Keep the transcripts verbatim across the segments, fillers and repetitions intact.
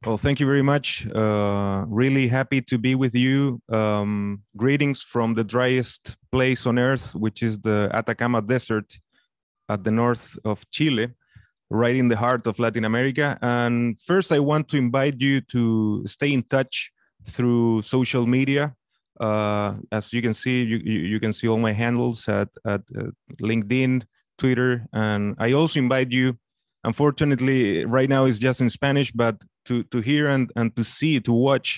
Well, thank you very much. Uh, really happy to be with you. Um, greetings from the driest place on earth, which is the Atacama Desert at the north of Chile, right in the heart of Latin America. And first, I want to invite you to stay in touch through social media. Uh, as you can see, you, you can see all my handles at, at uh, LinkedIn, Twitter, and I also invite you. Unfortunately, right now it's just in Spanish, but to, to hear and, and to see, to watch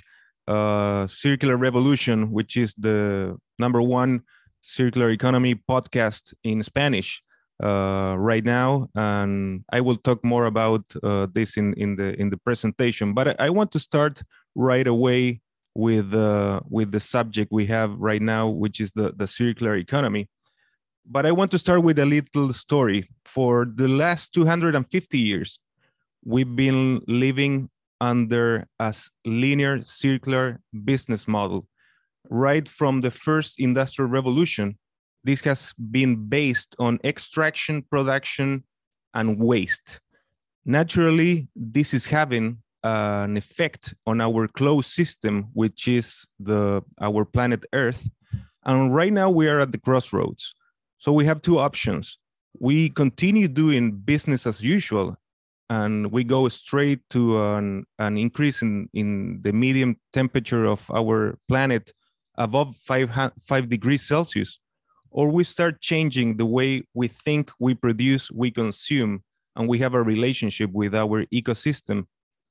uh, Circular Revolution, which is the number one circular economy podcast in Spanish uh, right now. And I will talk more about uh, this in, in, the, in the presentation. But I, I want to start right away with, uh, with the subject we have right now, which is the, the circular economy. But I want to start with a little story. For the last two hundred fifty years, we've been living under a linear circular business model. Right from the first industrial revolution, this has been based on extraction, production, and waste. Naturally, this is having uh, an effect on our closed system, which is the our planet Earth. And right now we are at the crossroads. So we have two options. We continue doing business as usual, and we go straight to an, an increase in, in the medium temperature of our planet above five, five degrees Celsius, or we start changing the way we think, we produce, we consume, and we have a relationship with our ecosystem,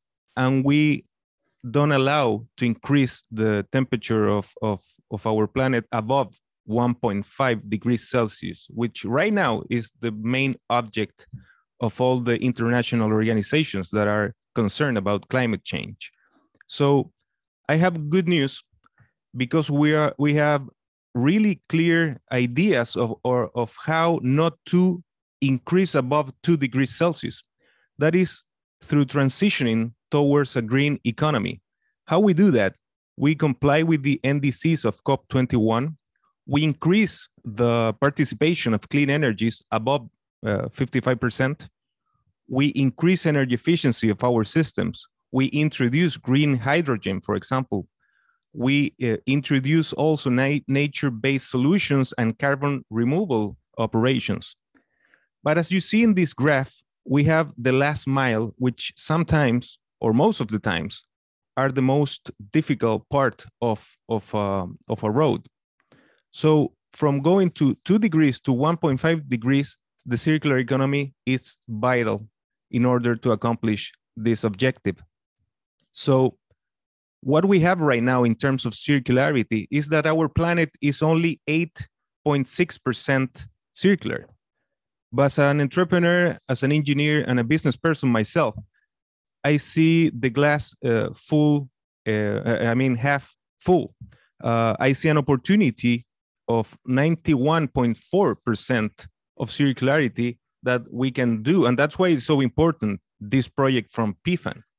and we don't allow to increase the temperature of, of, of our planet above one point five degrees Celsius, which right now is the main object of all the international organizations that are concerned about climate change. So I have good news, because we are we have really clear ideas of or of how not to increase above two degrees Celsius. That is through transitioning towards a green economy. How we do that? We comply with the N D Cs of COP twenty-one. We increase the participation of clean energies above uh, fifty-five percent. We increase energy efficiency of our systems. We introduce green hydrogen, for example. We uh, introduce also na nature-based solutions and carbon removal operations. But as you see in this graph, we have the last mile, which sometimes, or most of the times, are the most difficult part of, of, uh, of a road. So from going to two degrees to one point five degrees, the circular economy is vital in order to accomplish this objective. So what we have right now in terms of circularity is that our planet is only eight point six percent circular. But as an entrepreneur, as an engineer, and a business person myself, I see the glass uh, full, uh, I mean, half full. Uh, I see an opportunity of ninety-one point four percent of circularity that we can do. And that's why it's so important, this project from P FAN.